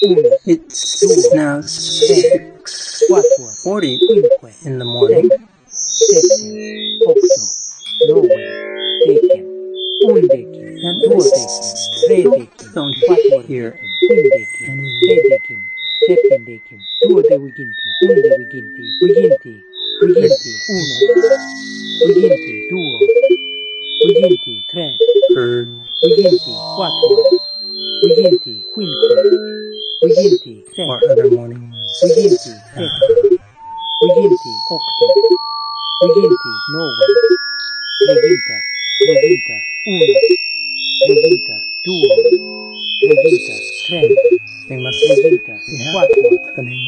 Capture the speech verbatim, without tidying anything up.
It's now six forty in the morning. And I still don't hear anything. Bird. Or other morning they must be happening.